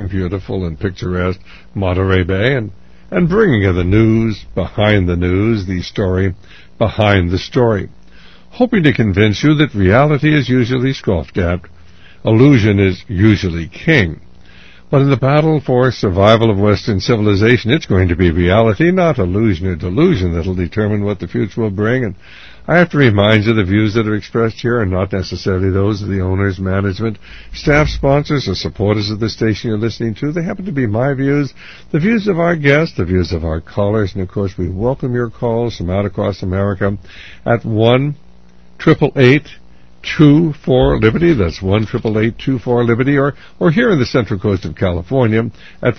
beautiful and picturesque Monterey Bay, and bringing you the news behind the news, the story behind the story, hoping to convince you that reality is usually scoffed at, illusion is usually king. But in the battle for survival of Western civilization, it's going to be reality, not illusion or delusion, that'll determine what the future will bring. And I have to remind you the views that are expressed here are not necessarily those of the owners, management, staff, sponsors, or supporters of the station you're listening to. They happen to be my views, the views of our guests, the views of our callers, and of course we welcome your calls from out across America at 1-888-24-LIBERTY. That's 1-888-24-LIBERTY, or here in the Central Coast of California at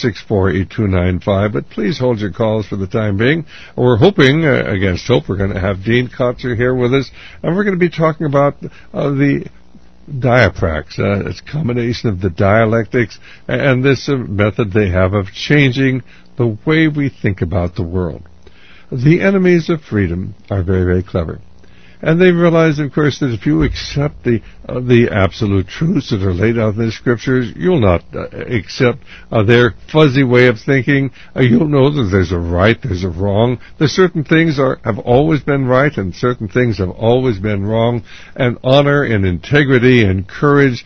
464-8295. But please hold your calls for the time being. We're hoping, against hope, we're going to have Dean Kotzer here with us, and we're going to be talking about the diaprax. It's a combination of the dialectics and this method they have of changing the way we think about the world. The enemies of freedom are very, very clever. And they realize, of course, that if you accept the absolute truths that are laid out in the Scriptures, you'll not accept their fuzzy way of thinking. You'll know that there's a right, there's a wrong. There's certain things have always been right, and certain things have always been wrong. And honor and integrity and courage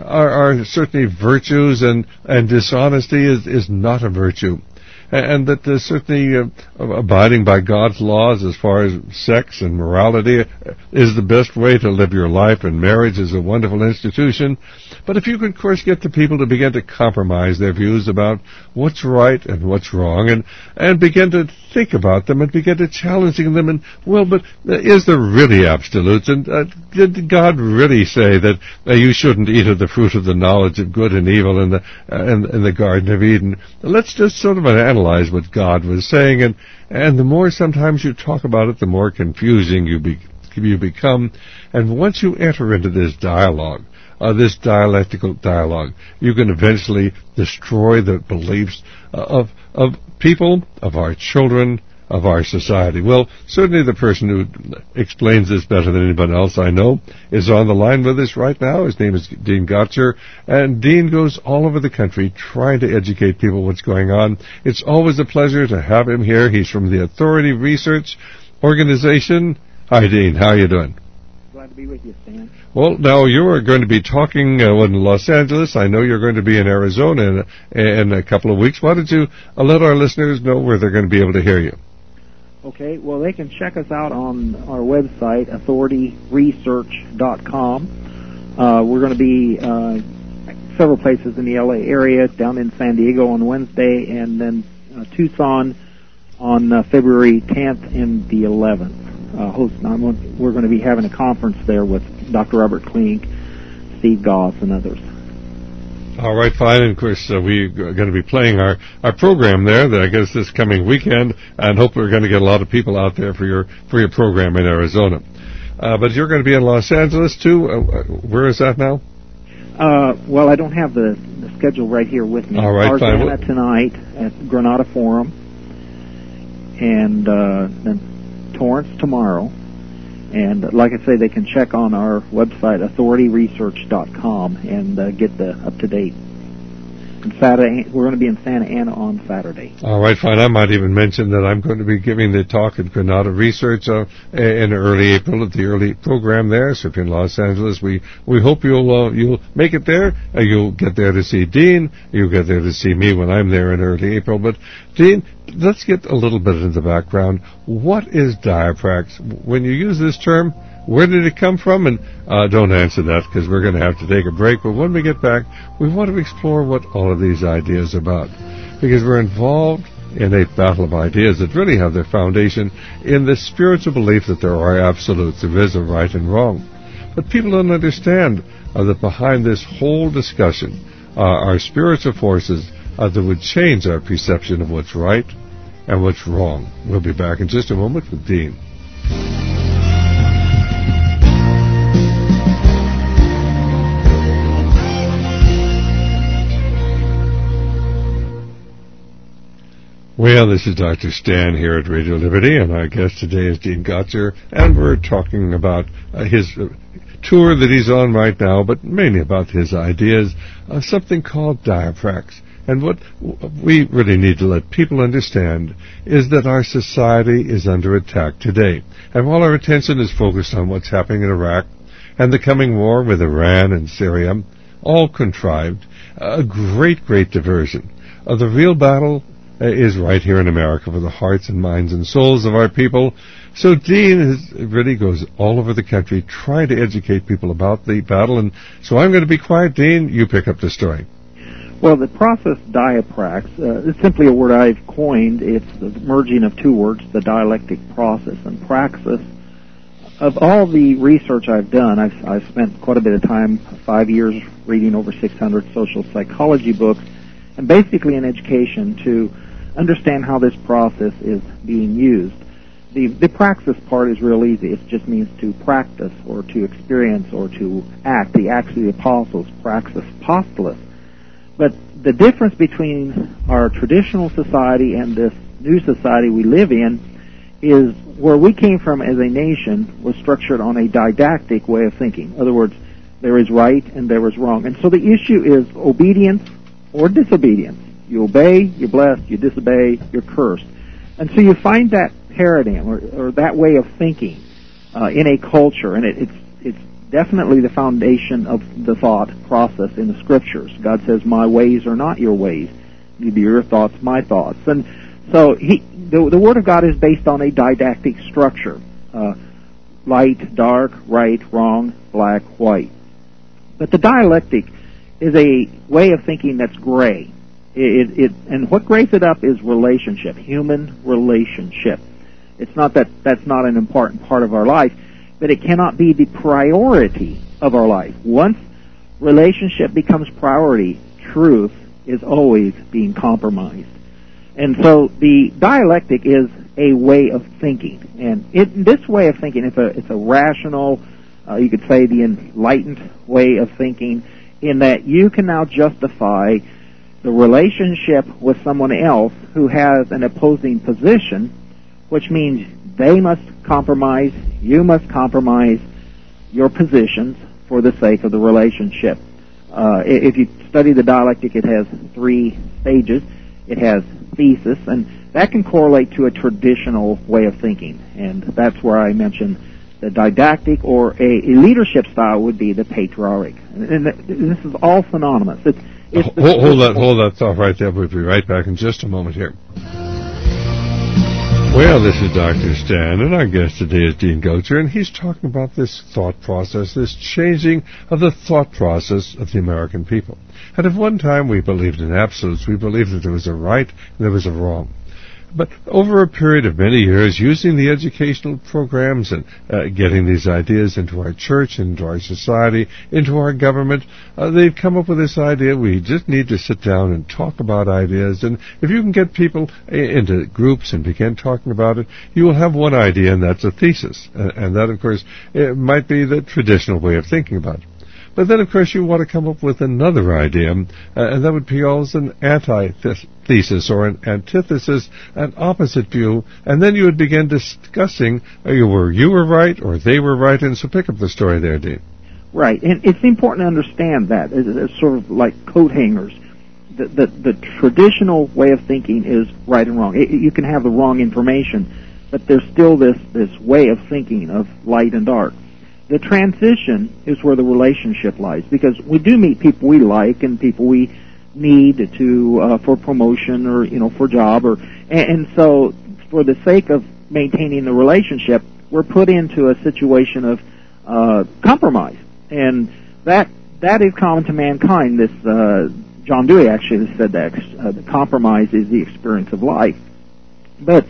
are certainly virtues, and dishonesty is not a virtue. And that certainly abiding by God's laws as far as sex and morality is the best way to live your life, and marriage is a wonderful institution. But if you can, of course, get the people to begin to compromise their views about what's right and what's wrong, and begin to think about them and begin to challenging them, and, well, but is there really absolutes? And did God really say that you shouldn't eat of the fruit of the knowledge of good and evil in the Garden of Eden? Let's just sort of analyze what God was saying, and the more sometimes you talk about it, the more confusing you become. And once you enter into this dialogue, this dialectical dialogue, you can eventually destroy the beliefs of people, of our children, of our society. Well, certainly the person who explains this better than anyone else I know is on the line with us right now. His name is Dean Kotzer, and Dean goes all over the country trying to educate people what's going on. It's always a pleasure to have him here. He's from the Authority Research Organization. Hi, Dean. How are you doing? Glad to be with you, Stan. Well, now you are going to be talking in Los Angeles. I know you're going to be in Arizona in a couple of weeks. Why don't you let our listeners know where they're going to be able to hear you? Okay, well, they can check us out on our website, authorityresearch.com. We're going to be several places in the L.A. area, down in San Diego on Wednesday, and then Tucson on February 10th and the 11th. We're going to be having a conference there with Dr. Robert Klink, Steve Goss, and others. All right, fine. And of course, we're going to be playing our program there, I guess, this coming weekend, and hope we're going to get a lot of people out there for your program in Arizona. But you're going to be in Los Angeles, too. Where is that now? Well, I don't have the schedule right here with me. All right, fine. Tarzana tonight at Granada Forum, and then Torrance tomorrow. And like I say, they can check on our website, authorityresearch.com, and get the up-to-date. And Saturday, we're going to be in Santa Ana on Saturday. All right, fine. I might even mention that I'm going to be giving the talk at Granada Research in early April at the early program there. So if you're in Los Angeles, we hope you'll make it there. You'll get there to see Dean. You'll get there to see me when I'm there in early April. But Dean, let's get a little bit into the background. What is diaprax? When you use this term, where did it come from? And don't answer that, because we're going to have to take a break. But when we get back, we want to explore what all of these ideas are about, because we're involved in a battle of ideas that really have their foundation in the spiritual belief that there are absolutes, there is a right and wrong. But people don't understand that behind this whole discussion are spiritual forces that would change our perception of what's right and what's wrong. We'll be back in just a moment with Dean. Well, this is Dr. Stan here at Radio Liberty, and our guest today is Dean Kotzer, and we're talking about his tour that he's on right now, but mainly about his ideas, something called Diaprax. And what we really need to let people understand is that our society is under attack today. And while our attention is focused on what's happening in Iraq and the coming war with Iran and Syria, all contrived, a great, great diversion. The real battle is right here in America for the hearts and minds and souls of our people. So Dean really goes all over the country trying to educate people about the battle. And so I'm going to be quiet. Dean, you pick up the story. Well, the process Diaprax is simply a word I've coined. It's the merging of two words, the dialectic process and praxis. Of all the research I've done, I've spent quite a bit of time, 5 years, reading over 600 social psychology books, and basically in education to understand how this process is being used. The praxis part is real easy. It just means to practice or to experience or to act. The Acts of the Apostles, praxis postulis. But the difference between our traditional society and this new society we live in is where we came from as a nation was structured on a didactic way of thinking. In other words, there is right and there is wrong. And so the issue is obedience or disobedience. You obey, you're blessed. You disobey, you're cursed. And so you find that paradigm or that way of thinking in a culture, and it's definitely the foundation of the thought process in the Scriptures. God says, my ways are not your ways, neither your thoughts my thoughts. And so the Word of God is based on a didactic structure. Light, dark, right, wrong, black, white. But the dialectic is a way of thinking that's gray. And what grays it up is relationship, human relationship. It's not that that's not an important part of our life, but it cannot be the priority of our life. Once relationship becomes priority, truth is always being compromised. And so the dialectic is a way of thinking. And this way of thinking, it's a rational, you could say the enlightened way of thinking, in that you can now justify the relationship with someone else who has an opposing position, which means they must compromise, you must compromise your positions for the sake of the relationship. If you study the dialectic, it has 3 stages. It has thesis, and that can correlate to a traditional way of thinking. And that's where I mentioned the didactic, or a leadership style would be the patriarch. And this is all synonymous. Hold that thought right there. We'll be right back in just a moment here. Well, this is Dr. Stan, and our guest today is Dean Goetzer, and he's talking about this thought process, this changing of the thought process of the American people. And at one time we believed in absolutes. We believed that there was a right and there was a wrong. But over a period of many years, using the educational programs and getting these ideas into our church, into our society, into our government, they've come up with this idea we just need to sit down and talk about ideas. And if you can get people into groups and begin talking about it, you will have one idea, and that's a thesis. And that, of course, it might be the traditional way of thinking about it. But then, of course, you want to come up with another idea, and that would be always an antithesis or an antithesis, an opposite view, and then you would begin discussing you were right or they were right, and so pick up the story there, Dean. Right, and it's important to understand that. It's sort of like coat hangers. The traditional way of thinking is right and wrong. You can have the wrong information, but there's still this way of thinking of light and dark. The transition is where the relationship lies, because we do meet people we like and people we need to for promotion or for job, and so for the sake of maintaining the relationship, we're put into a situation of compromise, and that is common to mankind. This John Dewey actually said that the compromise is the experience of life, but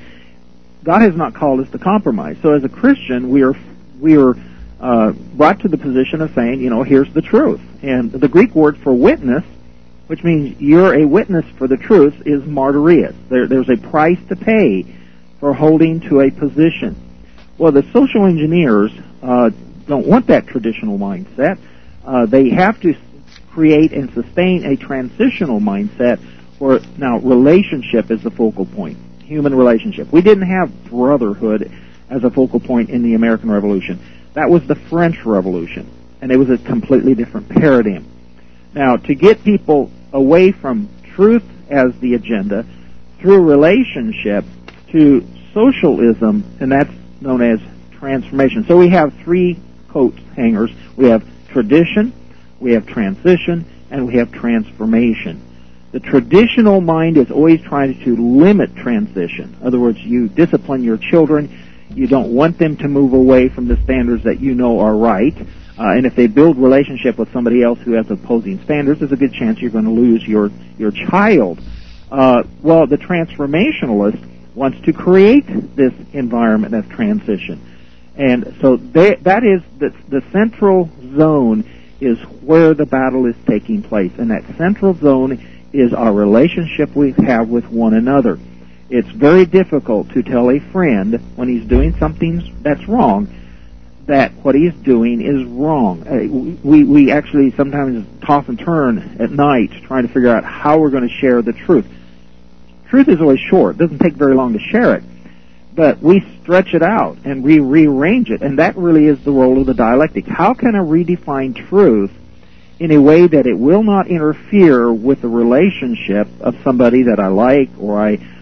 God has not called us to compromise. So as a Christian, we are brought to the position of saying, here's the truth. And the Greek word for witness, which means you're a witness for the truth, is martyrios. There's a price to pay for holding to a position. Well, the social engineers don't want that traditional mindset. They have to create and sustain a transitional mindset where now relationship is the focal point, human relationship. We didn't have brotherhood as a focal point in the American Revolution. That was the French Revolution. and it was a completely different paradigm. Now, to get people away from truth as the agenda through relationship to socialism, and that's known as transformation. So we have three coat hangers. We have tradition, we have transition, and we have transformation. The traditional mind is always trying to limit transition. In other words, you discipline your children. You don't want them to move away from the standards that you know are right. And if they build relationship with somebody else who has opposing standards, there's a good chance you're going to lose your child. Well, the transformationalist wants to create this environment of transition. And so that is the central zone is where the battle is taking place. And that central zone is our relationship we have with one another. It's very difficult to tell a friend when he's doing something that's wrong that what he's doing is wrong. We actually sometimes toss and turn at night trying to figure out how we're going to share the truth. Truth is always short. It doesn't take very long to share it. But we stretch it out and we rearrange it, and that really is the role of the dialectic. How can I redefine truth in a way that it will not interfere with the relationship of somebody that I like or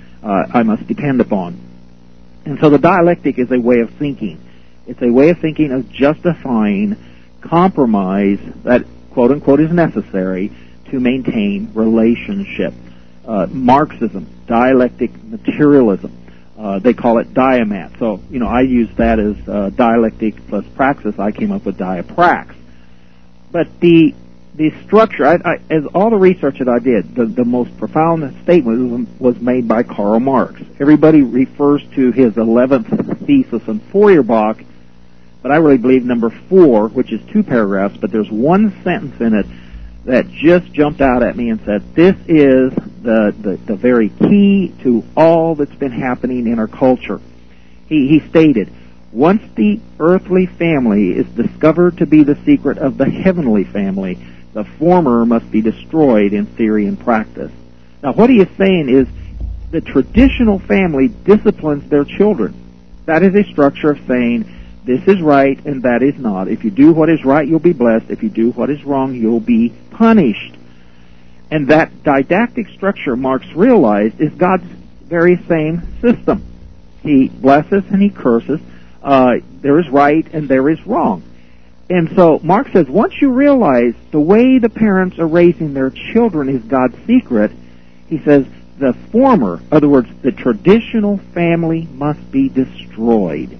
I must depend upon? And so the dialectic is a way of thinking. It's a way of thinking of justifying compromise that, quote unquote, is necessary to maintain relationship. Marxism, dialectic materialism. They call it diamat. So, I use that as dialectic plus praxis. I came up with diaprax. But the structure, as all the research that I did, the most profound statement was made by Karl Marx. Everybody refers to his 11th thesis in Feuerbach, but I really believe number 4, which is 2 paragraphs, but there's one sentence in it that just jumped out at me and said, this is the very key to all that's been happening in our culture. He stated, once the earthly family is discovered to be the secret of the heavenly family, the former must be destroyed in theory and practice. Now, what he is saying is the traditional family disciplines their children. That is a structure of saying, this is right and that is not. If you do what is right, you'll be blessed. If you do what is wrong, you'll be punished. And that didactic structure, Marx realized, is God's very same system. He blesses and he curses. There is right and there is wrong. And so Marx says, once you realize the way the parents are raising their children is God's secret, he says, the former, in other words, the traditional family must be destroyed.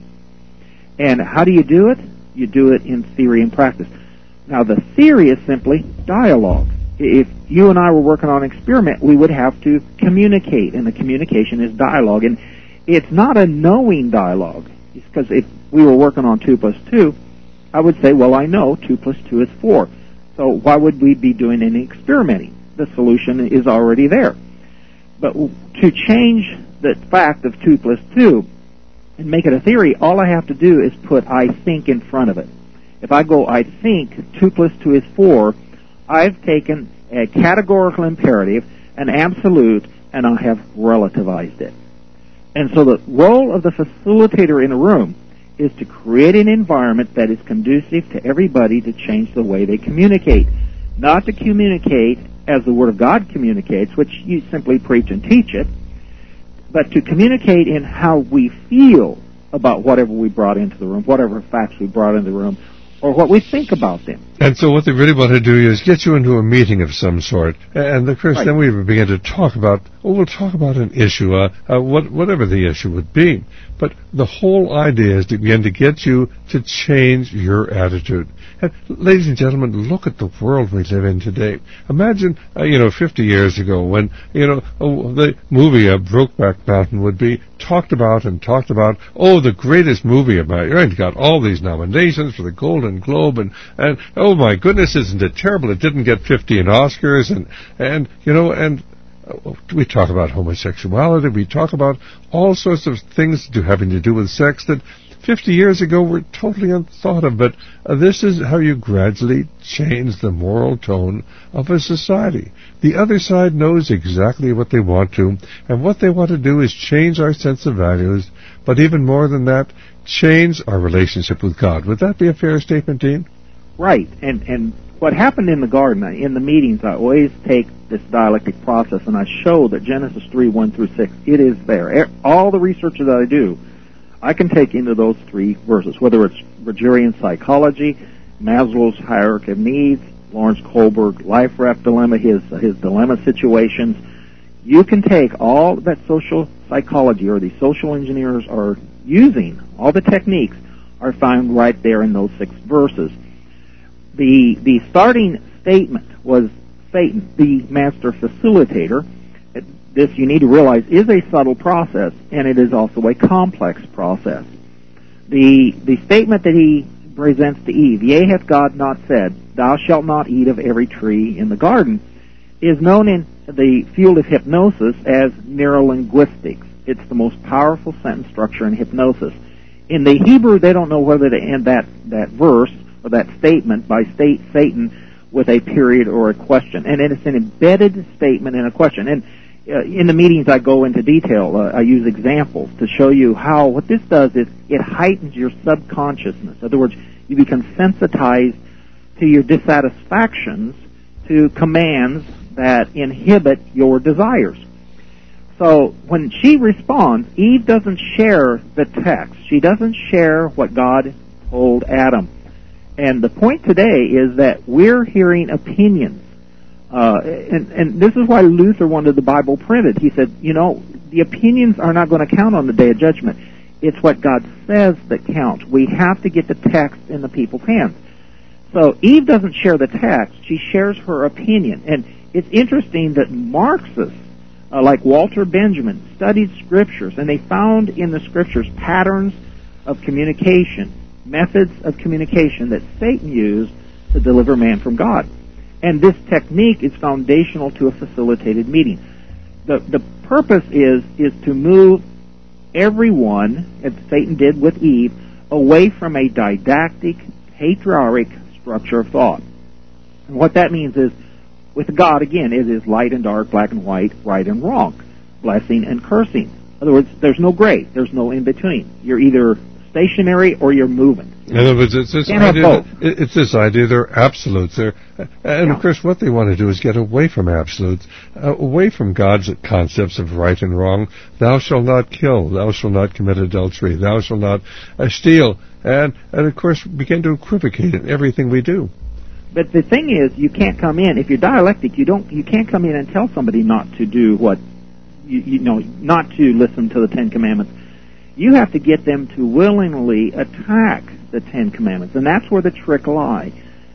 And how do you do it? You do it in theory and practice. Now, the theory is simply dialogue. If you and I were working on an experiment, we would have to communicate, and the communication is dialogue. And it's not a knowing dialogue, because if we were working on 2 plus 2, I would say, well, I know 2 plus 2 is 4. So why would we be doing any experimenting? The solution is already there. But to change the fact of 2 plus 2 and make it a theory, all I have to do is put I think in front of it. If I go, I think 2 plus 2 is 4, I've taken a categorical imperative, an absolute, and I have relativized it. And so the role of the facilitator in a room is to create an environment that is conducive to everybody to change the way they communicate. Not to communicate as the Word of God communicates, which you simply preach and teach it, but to communicate in how we feel about whatever we brought into the room, whatever facts we brought into the room, or what we think about them. And so what they really want to do is get you into a meeting of some sort. And of course, then we begin to talk about, we'll talk about an issue, whatever the issue would be. But the whole idea is to begin to get you to change your attitude. And ladies and gentlemen, look at the world we live in today. Imagine, 50 years ago when, the movie Brokeback Mountain would be talked about, the greatest movie about it. It got all these nominations for the Golden Globe, and oh my goodness, isn't it terrible? It didn't get 50 in Oscars, and we talk about homosexuality, we talk about all sorts of things having to do with sex that 50 years ago were totally unthought of, but this is how you gradually change the moral tone of a society. The other side knows exactly what they want to, and what they want to do is change our sense of values, but even more than that, change our relationship with God. Would that be a fair statement, Dean? right. And what happened in the garden, in the meetings, I always take this dialectic process and I show that Genesis 3, 1 through 6, it is there. All the research that I do, I can take into those 3 verses, whether it's Rogerian psychology, Maslow's hierarchy of needs, Lawrence Kohlberg life raft dilemma, his dilemma situations. You can take all that social psychology or the social engineers are using, all the techniques are found right there in those 6 verses. The starting statement was Satan, the master facilitator. This, you need to realize, is a subtle process, and it is also a complex process. The statement that he presents to Eve, yea, hath God not said, thou shalt not eat of every tree in the garden, is known in the field of hypnosis as neurolinguistics. It's the most powerful sentence structure in hypnosis. In the Hebrew, they don't know whether to end that verse or that statement by Satan with a period or a question. And it's an embedded statement in a question. And in the meetings I go into detail. I use examples to show you how what this does is it heightens your subconsciousness. In other words, you become sensitized to your dissatisfactions, to commands that inhibit your desires. So when she responds, Eve doesn't share the text. She doesn't share what God told Adam. And the point today is that we're hearing opinions. And this is why Luther wanted the Bible printed. He said, the opinions are not going to count on the day of judgment. It's what God says that counts. We have to get the text in the people's hands. So Eve doesn't share the text. She shares her opinion. And it's interesting that Marxists, like Walter Benjamin, studied scriptures, and they found in the scriptures patterns of communication, methods of communication that Satan used to deliver man from God. And this technique is foundational to a facilitated meeting. The purpose is to move everyone, as Satan did with Eve, away from a didactic, patriarchic structure of thought. And what that means is, with God, again, it is light and dark, black and white, right and wrong, blessing and cursing. In other words, there's no gray, there's no in-between. You're either stationary or you're moving. In other words, it's this idea they're absolutes. And of course, what they want to do is get away from absolutes, away from God's concepts of right and wrong. Thou shalt not kill, thou shalt not commit adultery, thou shalt not steal, and of course begin to equivocate in everything we do. But the thing is, you can't come in, if you're dialectic, you can't come in and tell somebody not to do what, not to listen to the Ten Commandments. You have to get them to willingly attack the Ten Commandments, and that's where the trick lies.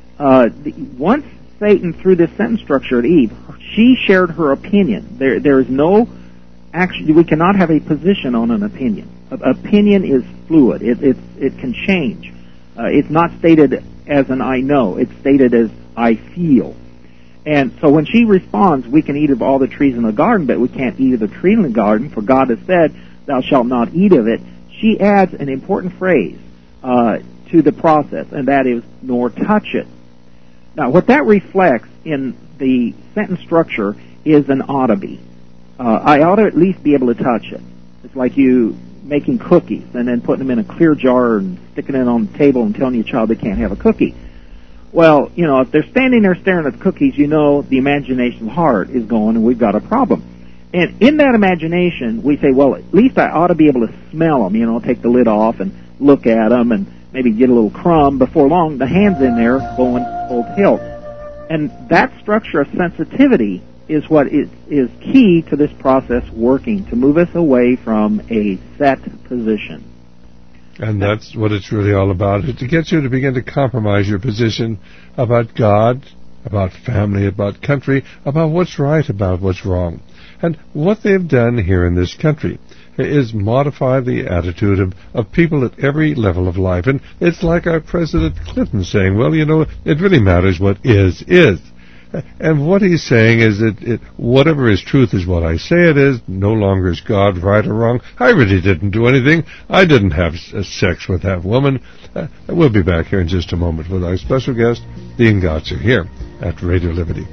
Once Satan threw this sentence structure at Eve, she shared her opinion. There is no, actually, we cannot have a position on an opinion. Opinion is fluid. It can change. It's not stated as an I know. It's stated as I feel. And so when she responds, we can eat of all the trees in the garden, but we can't eat of the tree in the garden, for God has said, thou shalt not eat of it. She adds an important phrase to the process, and that is, nor touch it. Now, what that reflects in the sentence structure is an ought to be. I ought to at least be able to touch it. It's like you making cookies and then putting them in a clear jar and sticking it on the table and telling your child they can't have a cookie. Well, if they're standing there staring at the cookies, the imagination heart is going, and we've got a problem. And in that imagination, we say, well, at least I ought to be able to smell them, take the lid off and look at them and maybe get a little crumb. Before long, the hand's in there going full tilt. And that structure of sensitivity is what is key to this process working, to move us away from a set position. And that's what it's really all about, is to get you to begin to compromise your position about God, about family, about country, about what's right, about what's wrong. And what they've done here in this country is modify the attitude of people at every level of life. And it's like our President Clinton saying, well, it really matters what is. And what he's saying is that whatever is truth is what I say it is. No longer is God right or wrong. I really didn't do anything. I didn't have sex with that woman. We'll be back here in just a moment with our special guest, Dean Gotzer, here at Radio Liberty.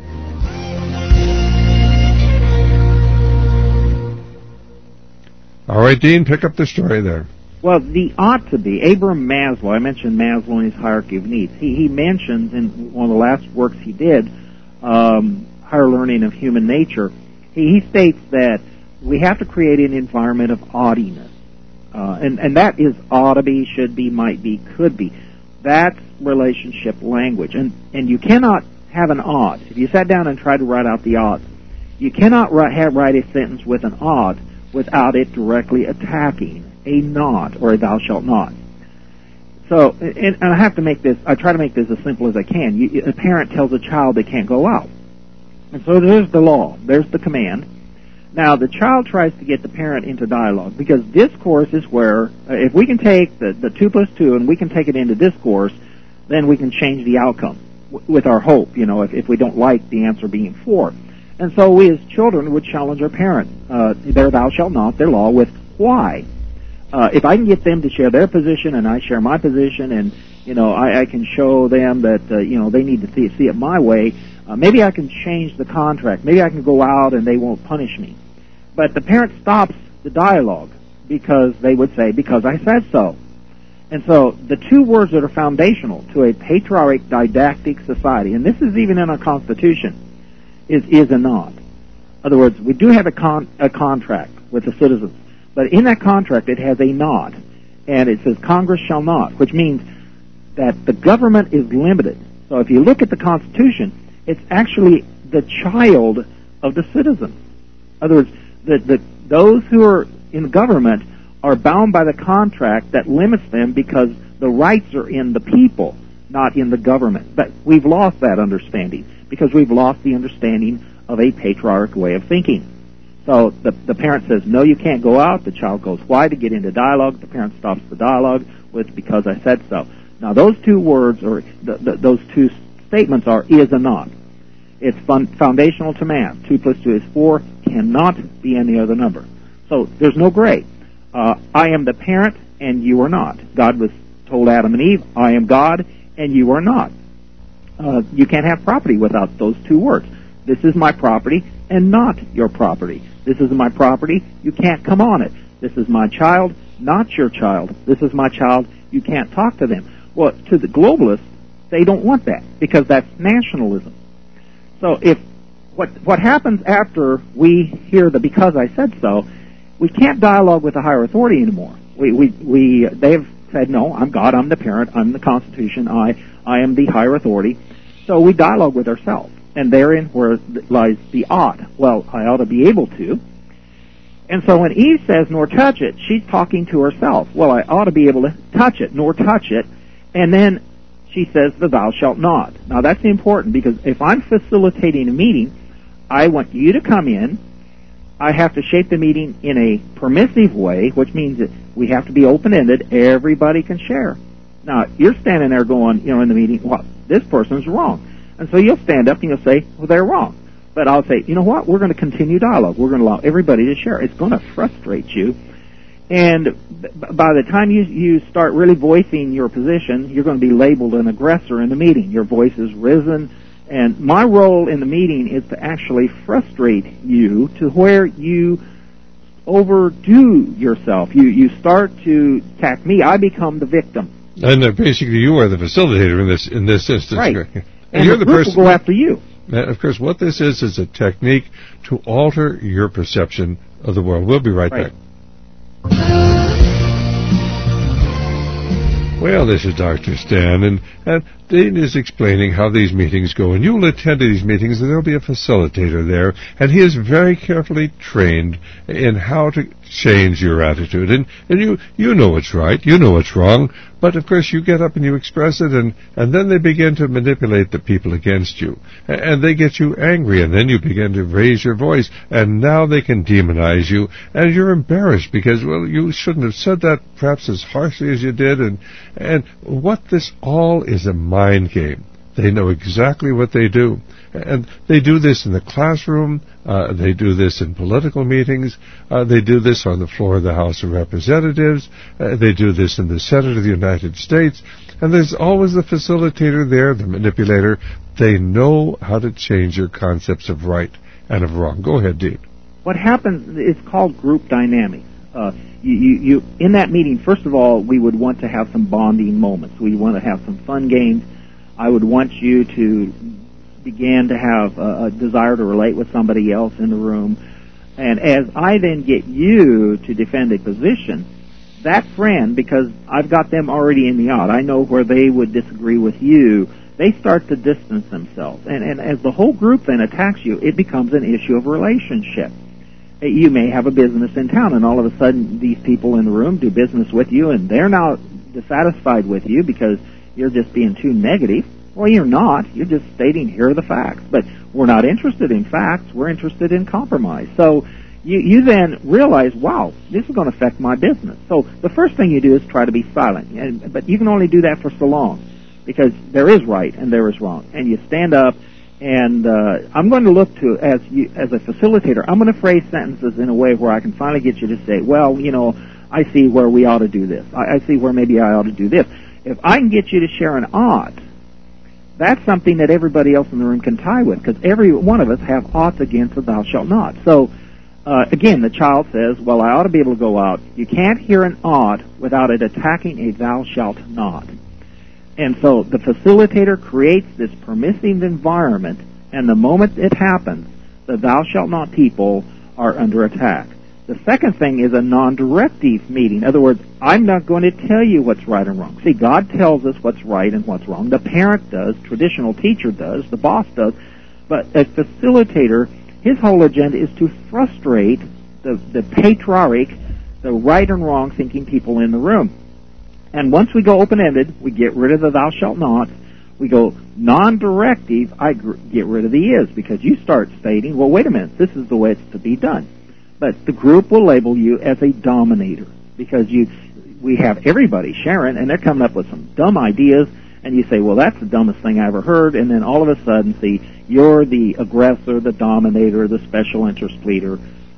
All right, Dean, pick up the story there. Well, the ought to be. Abraham Maslow, I mentioned Maslow in his hierarchy of needs. He mentions in one of the last works he did, Higher Learning of Human Nature, he states that we have to create an environment of oughtyness. And that is ought to be, should be, might be, could be. That's relationship language. And you cannot have an ought. If you sat down and tried to write out the ought, you cannot write a sentence with an ought without it directly attacking a not or a thou shalt not. So, and I have to make this, I try to make this as simple as I can. A parent tells a child they can't go out. And so there's the law, there's the command. Now, the child tries to get the parent into dialogue, because discourse is where, if we can take the 2 plus 2 and we can take it into discourse, then we can change the outcome with our hope, if we don't like the answer being 4. And so we as children would challenge our parent, their thou shalt not, their law, with why. If I can get them to share their position and I share my position, and, I can show them that, they need to see it my way, maybe I can change the contract. Maybe I can go out and they won't punish me. But the parent stops the dialogue because they would say, because I said so. And so the 2 words that are foundational to a patriotic didactic society, and this is even in our Constitution, is and not. In other words, we do have a contract with the citizens, but in that contract it has a not, and it says Congress shall not, which means that the government is limited. So if you look at the Constitution, it's actually the child of the citizen. In other words, those who are in government are bound by the contract that limits them, because the rights are in the people, not in the government. But we've lost that understanding, because we've lost the understanding of a patriarch way of thinking. So the parent says, no, you can't go out. The child goes, why? To get into dialogue. The parent stops the dialogue with, because I said so. Now, those 2 words, or those 2 statements are is and not. It's foundational to math. 2 plus 2 is 4, cannot be any other number. So there's no gray. I am the parent, and you are not. God told Adam and Eve, I am God, and you are not. You can't have property without those 2 words. This is my property, and not your property. This is my property, you can't come on it. This is my child, not your child. This is my child, you can't talk to them. Well, to the globalists, they don't want that, because that's nationalism. So if what happens after we hear the because I said so, we can't dialogue with the higher authority anymore. They've said, no, I'm God, I'm the parent, I'm the Constitution, I am the higher authority. So we dialogue with ourselves, and therein where lies the ought. Well, I ought to be able to. And so when Eve says, nor touch it, she's talking to herself. Well, I ought to be able to touch it, nor touch it. And then she says, the thou shalt not. Now that's important, because if I'm facilitating a meeting, I want you to come in. I have to shape the meeting in a permissive way, which means that we have to be open-ended. Everybody can share. Now, you're standing there going, in the meeting, well, this person's wrong. And so you'll stand up and you'll say, well, they're wrong. But I'll say, you know what? We're going to continue dialogue. We're going to allow everybody to share. It's going to frustrate you. And by the time you start really voicing your position, you're going to be labeled an aggressor in the meeting. Your voice is risen. And my role in the meeting is to actually frustrate you to where you overdo yourself. You start to attack me. I become the victim. And basically you are the facilitator in this instance. Right. And you're the person will go after you. And of course, what this is a technique to alter your perception of the world. We'll be right back. Well, this is Dr. Stan, and Dean is explaining how these meetings go. And you will attend to these meetings, and there will be a facilitator there, and he is very carefully trained in how to change your attitude. And you know what's right, you know what's wrong, but of course you get up and you express it, and then they begin to manipulate the people against you. And they get you angry, and then you begin to raise your voice, and now they can demonize you, and you're embarrassed because, well, you shouldn't have said that perhaps as harshly as you did, and what this all is a mind game. They know exactly what they do. And they do this in the classroom, they do this in political meetings, they do this on the floor of the House of Representatives, they do this in the Senate of the United States, and there's always the facilitator there, the manipulator. They know how to change your concepts of right and of wrong. Go ahead, Dean. What happens is called group dynamics. you in that meeting, first of all, we would want to have some bonding moments. We want to have some fun games. I would want you to begin to have a desire to relate with somebody else in the room. And as I then get you to defend a position, that friend, because I've got them already in the odd, I know where they would disagree with you, they start to distance themselves. And as the whole group then attacks you, it becomes an issue of relationship. You may have a business in town, and all of a sudden these people in the room do business with you, and they're now dissatisfied with you because you're just being too negative. Well, you're not. You're just stating, here are the facts. But we're not interested in facts. We're interested in compromise. So you then realize, wow, this is going to affect my business. So the first thing you do is try to be silent. But you can only do that for so long, because there is right and there is wrong. And you stand up, and I'm going to look to, as a facilitator, I'm going to phrase sentences in a way where I can finally get you to say, well, I see where we ought to do this. I see where maybe I ought to do this. If I can get you to share an ought, that's something that everybody else in the room can tie with, because every one of us have oughts against a thou shalt not. So, again, the child says, well, I ought to be able to go out. You can't hear an ought without it attacking a thou shalt not. And so the facilitator creates this permissive environment, and the moment it happens, the thou shalt not people are under attack. The second thing is a non-directive meeting. In other words, I'm not going to tell you what's right and wrong. See, God tells us what's right and what's wrong. The parent does, traditional teacher does, the boss does. But a facilitator, his whole agenda is to frustrate the patriarch, the right and wrong thinking people in the room. And once we go open-ended, we get rid of the thou shalt not. We go non-directive, I get rid of the is, because you start stating, well, wait a minute, this is the way it's to be done. But the group will label you as a dominator, because we have everybody sharing, and they're coming up with some dumb ideas, and you say, well, that's the dumbest thing I ever heard, and then all of a sudden, see, you're the aggressor, the dominator, the special interest leader.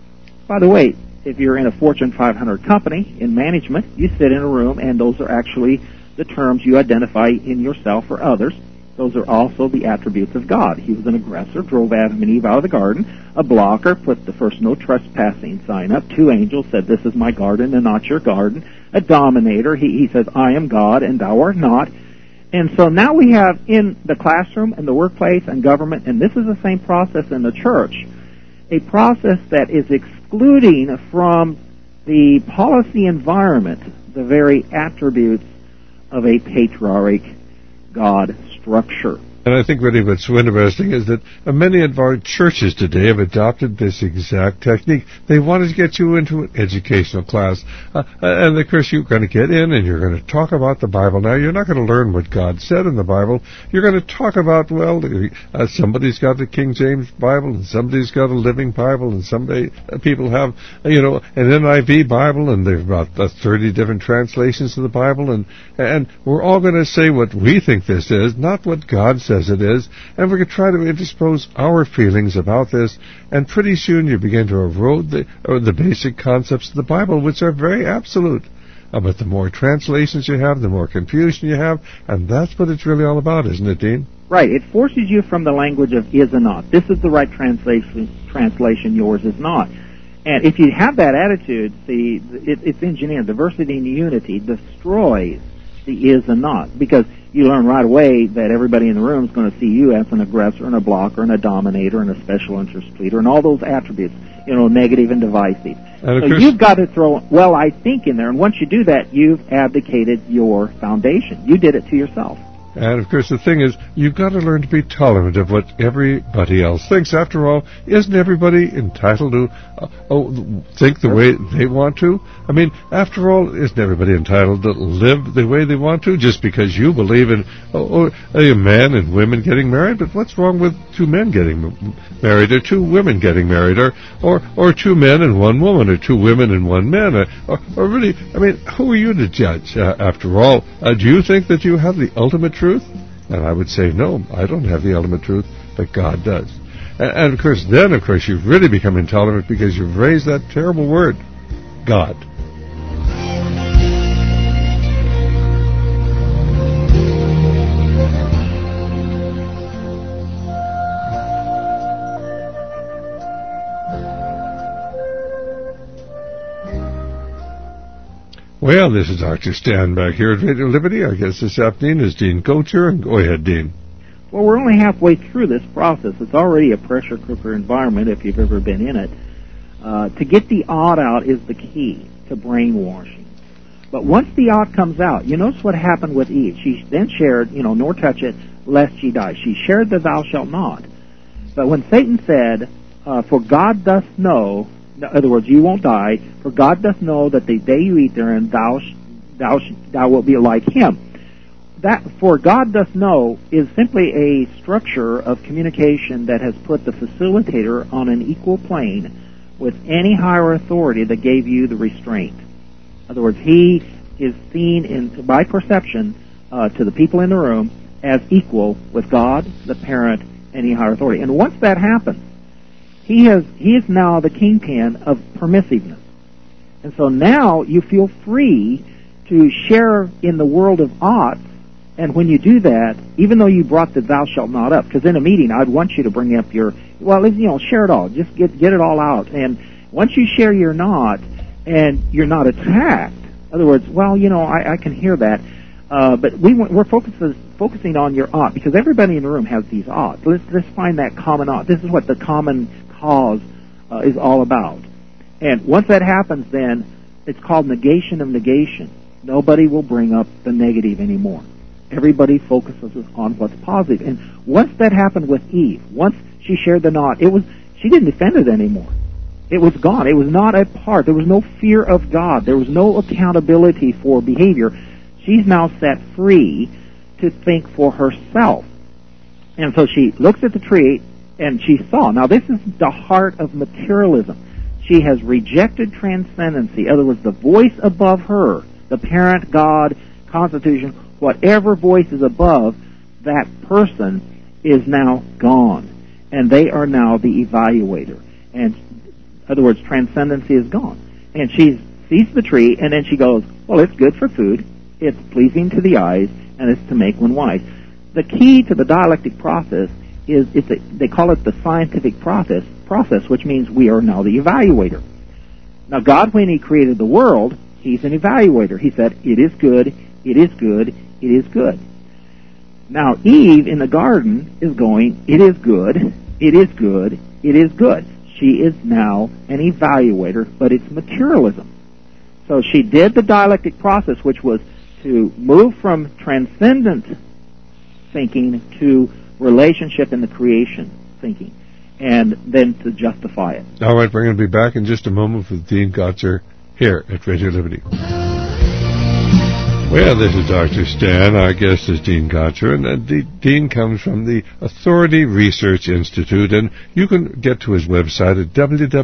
By the way, if you're in a Fortune 500 company in management, you sit in a room, and those are actually the terms you identify in yourself or others. Those are also the attributes of God. He was an aggressor, drove Adam and Eve out of the garden. A blocker, put the first no trespassing sign up. Two angels said, this is my garden and not your garden. A dominator, he says, I am God and thou art not. And so now we have in the classroom and the workplace and government, and this is the same process in the church, a process that is excluding from the policy environment the very attributes of a patriarch God structure. And I think really what's so interesting is that many of our churches today have adopted this exact technique. They want to get you into an educational class. And of course you're going to get in and you're going to talk about the Bible. Now you're not going to learn what God said in the Bible. You're going to talk about, well, somebody's got the King James Bible and somebody's got a Living Bible and people have, an NIV Bible, and there's about 30 different translations of the Bible, and we're all going to say what we think this is, not what God said as it is, and we're going to try to interpose our feelings about this, and pretty soon you begin to erode the basic concepts of the Bible, which are very absolute. But the more translations you have, the more confusion you have, and that's what it's really all about, isn't it, Dean? Right. It forces you from the language of is and not. This is the right translation, yours is not. And if you have that attitude, see, it's engineered. Diversity and unity destroys the is and not, because you learn right away that everybody in the room is going to see you as an aggressor and a blocker and a dominator and a special interest leader and all those attributes, negative and divisive. So you've got to throw, well, I think in there, and once you do that, you've abdicated your foundation. You did it to yourself. And, of course, the thing is, you've got to learn to be tolerant of what everybody else thinks. After all, isn't everybody entitled to think the way they want to? I mean, after all, isn't everybody entitled to live the way they want to, just because you believe in a man and women getting married? But what's wrong with two men getting married, or two women getting married, or two men and one woman, or two women and one man? Or really, I mean, who are you to judge, after all? Do you think that you have the ultimate truth? And I would say, no, I don't have the ultimate truth, but God does. And of course, you've really become intolerant because you've raised that terrible word, God. Well, this is Dr. Stan back here at Radio Liberty. Our guest this afternoon is Dean Kocher. And go ahead, Dean. Well, we're only halfway through this process. It's already a pressure cooker environment if you've ever been in it. To get the odd out is the key to brainwashing. But once the odd comes out, you notice what happened with Eve. She then shared, nor touch it, lest she die. She shared the thou shalt not. But when Satan said, for God doth know, in other words, you won't die, for God doth know that the day you eat therein, thou wilt be like him. That, for God doth know, is simply a structure of communication that has put the facilitator on an equal plane with any higher authority that gave you the restraint. In other words, he is seen by perception to the people in the room as equal with God, the parent, any higher authority. And once that happens, he is now the kingpin of permissiveness. And so now you feel free to share in the world of ought. And when you do that, even though you brought the thou shalt not up, because in a meeting I'd want you to bring up your, share it all. Just get it all out. And once you share your not, and you're not attacked, in other words, I can hear that, but we're focusing on your ought, because everybody in the room has these oughts. Let's find that common ought. This is what the common cause is all about. And once that happens, then it's called negation of negation. Nobody will bring up the negative anymore. Everybody focuses on what's positive. And once that happened with Eve, once she shared the not, she didn't defend it anymore. It was gone. It was not a part. There was no fear of God. There was no accountability for behavior. She's now set free to think for herself. And so she looks at the tree and she saw. Now this is the heart of materialism. She has rejected transcendency. In other words, the voice above her, the parent, God, Constitution, whatever voice is above that person is now gone. And they are now the evaluator. And in other words, transcendency is gone. And she sees the tree, and then she goes, well, it's good for food, it's pleasing to the eyes, and it's to make one wise. The key to the dialectic process is, they call it the scientific process, which means we are now the evaluator. Now, God, when He created the world, He's an evaluator. He said, it is good, it is good, it is good. Now, Eve in the garden is going, it is good, it is good, it is good. She is now an evaluator, but it's materialism. So she did the dialectic process, which was to move from transcendent thinking to relationship in the creation thinking, and then to justify it. All right, we're going to be back in just a moment with Dean Kocher here at Radio Liberty. Well, this is Dr. Stan. Our guest is Dean Kocher, and Dean comes from the Authority Research Institute, and you can get to his website at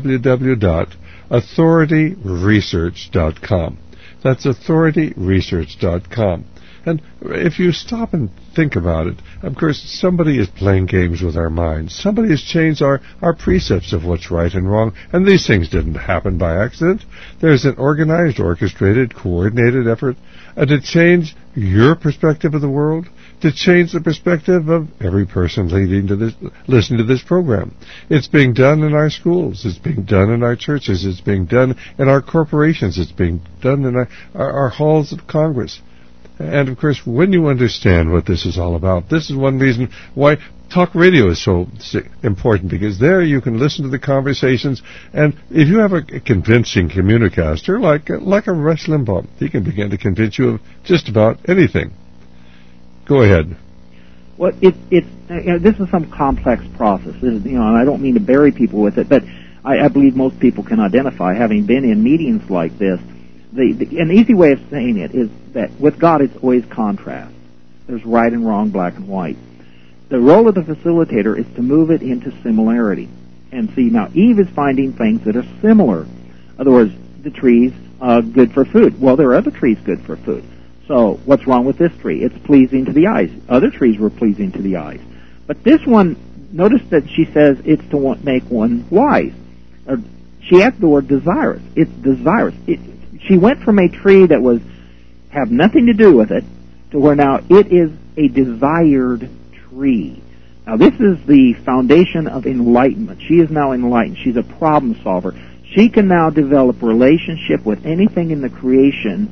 www.authorityresearch.com. That's authorityresearch.com. And if you stop and think about it, of course, somebody is playing games with our minds. Somebody has changed our precepts of what's right and wrong, and these things didn't happen by accident. There's an organized, orchestrated, coordinated effort to change your perspective of the world, to change the perspective of every person listening to this program. It's being done in our schools. It's being done in our churches. It's being done in our corporations. It's being done in our halls of Congress. And, of course, when you understand what this is all about, this is one reason why talk radio is so important, because there you can listen to the conversations, and if you have a convincing communicator like a Rush Limbaugh, he can begin to convince you of just about anything. Go ahead. Well, this is some complex process. And I don't mean to bury people with it, but I believe most people can identify, having been in meetings like this. An easy way of saying it is that with God it's always contrast. There's right and wrong, black and white. The role of the facilitator is to move it into similarity. And see, now Eve is finding things that are similar. In other words, the tree's good for food. Well, there are other trees good for food. So what's wrong with this tree? It's pleasing to the eyes. Other trees were pleasing to the eyes. But this one, notice that she says it's to make one wise. She adds the word desirous. It's desirous. She went from a tree that have nothing to do with it to where now it is a desired tree. Now this is the foundation of enlightenment. She is now enlightened. She's a problem solver. She can now develop relationship with anything in the creation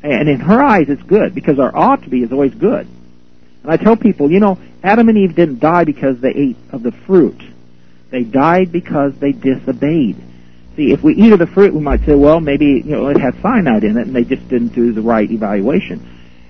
And in her eyes, it's good, because our ought to be is always good. And I tell people, Adam and Eve didn't die because they ate of the fruit. They died because they disobeyed. See, if we eat of the fruit, we might say, well, maybe it had cyanide in it, and they just didn't do the right evaluation.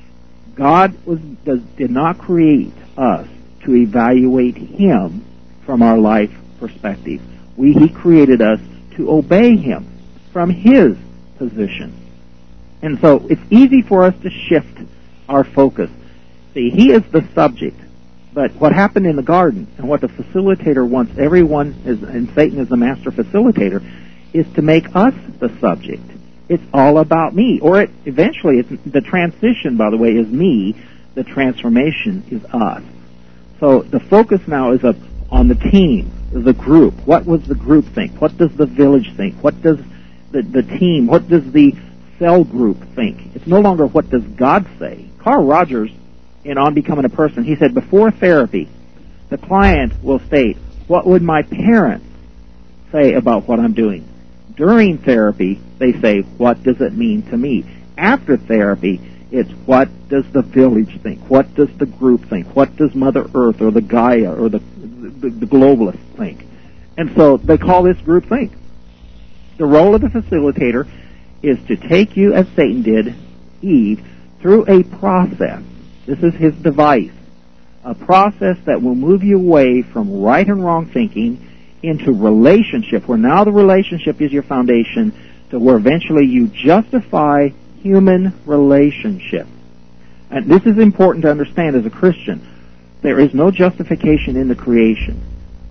God did not create us to evaluate Him from our life perspective. He created us to obey Him from His position. And so it's easy for us to shift our focus. See, He is the subject, but what happened in the garden and what the facilitator wants everyone, and Satan is the master facilitator, is to make us the subject. It's all about me. Or eventually, the transition, by the way, is me. The transformation is us. So the focus now is on the team, the group. What does the group think? What does the village think? What does the team, what does the cell group think? It's no longer what does God say. Carl Rogers, in On Becoming a Person, he said, before therapy, the client will state, what would my parents say about what I'm doing? During therapy, they say, what does it mean to me? After therapy, it's what does the village think? What does the group think? What does Mother Earth or the Gaia or the globalists think? And so they call this group think. The role of the facilitator is to take you, as Satan did Eve, through a process. This is his device. A process that will move you away from right and wrong thinking into relationship, where now the relationship is your foundation, to where eventually you justify human relationship. And this is important to understand as a Christian. There is no justification in the creation.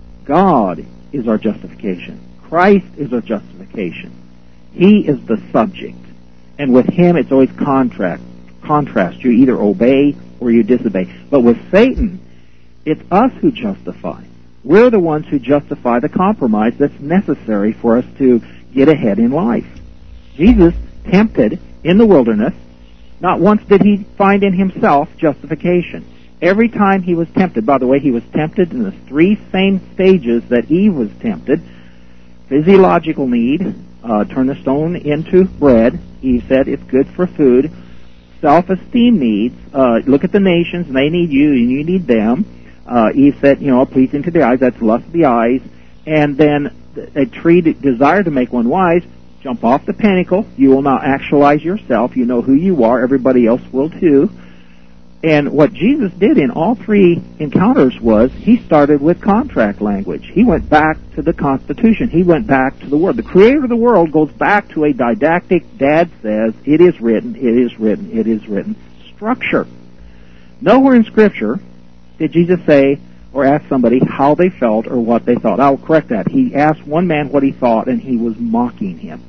God is our justification. Christ is our justification. He is the subject. And with Him, it's always contrast. You either obey or you disobey. But with Satan, it's us who justify. We're the ones who justify the compromise that's necessary for us to get ahead in life. Jesus tempted in the wilderness. Not once did He find in Himself justification. Every time He was tempted, by the way, He was tempted in the three same stages that Eve was tempted. Physiological need, turn the stone into bread. Eve said it's good for food. Self-esteem needs, look at the nations, they need you and you need them. Eve said, pleasing to the eyes, that's lust of the eyes. And then a tree desire to make one wise, jump off the pinnacle. You will now actualize yourself. You know who you are. Everybody else will too. And what Jesus did in all three encounters was He started with contract language. He went back to the Constitution. He went back to the Word. The Creator of the world goes back to a didactic, Dad says, it is written, it is written, it is written structure. Nowhere in Scripture did Jesus say or ask somebody how they felt or what they thought. I'll correct that. He asked one man what he thought, and he was mocking him.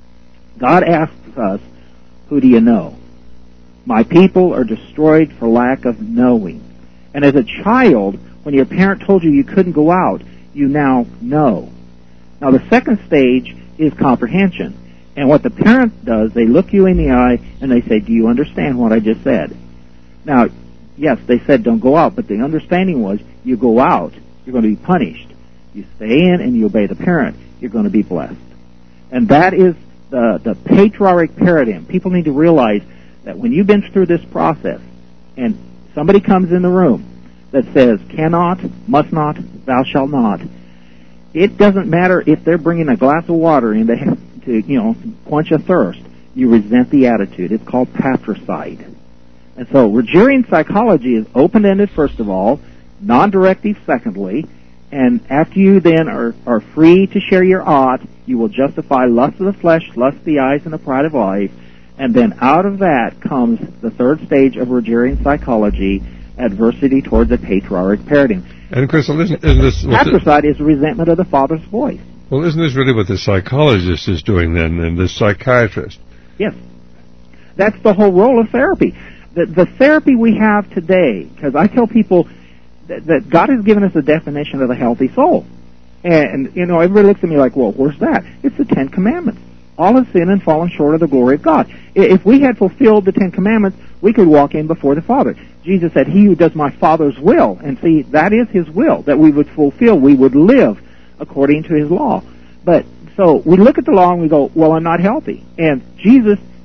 God asks us, who do you know? My people are destroyed for lack of knowing. And as a child, when your parent told you couldn't go out, you now know. Now the second stage is comprehension. And what the parent does, they look you in the eye and they say, do you understand what I just said? Now, yes, they said don't go out, but the understanding was you go out, you're going to be punished. You stay in and you obey the parent, you're going to be blessed. And that is the patriarchic paradigm. People need to realize that when you've been through this process and somebody comes in the room that says cannot, must not, thou shalt not, it doesn't matter if they're bringing a glass of water in to quench a thirst. You resent the attitude. It's called patricide. And so Rogerian psychology is open-ended, first of all, non-directive, secondly, and after you then are free to share your ought, you will justify lust of the flesh, lust of the eyes, and the pride of life. And then out of that comes the third stage of Rogerian psychology, adversity towards the patriarchic paradigm. And Crystal, isn't this... Patricide is resentment of the Father's voice. Well, isn't this really what the psychologist is doing then, and the psychiatrist? Yes. That's the whole role of therapy. The therapy we have today, because I tell people that God has given us a definition of a healthy soul. And, everybody looks at me like, well, where's that? It's the Ten Commandments. All have sinned and fallen short of the glory of God. If we had fulfilled the Ten Commandments, we could walk in before the Father. Jesus said, he who does my Father's will, and see, that is his will, that we would fulfill, we would live according to his law. But, so, we look at the law and we go, well, I'm not healthy. And Jesus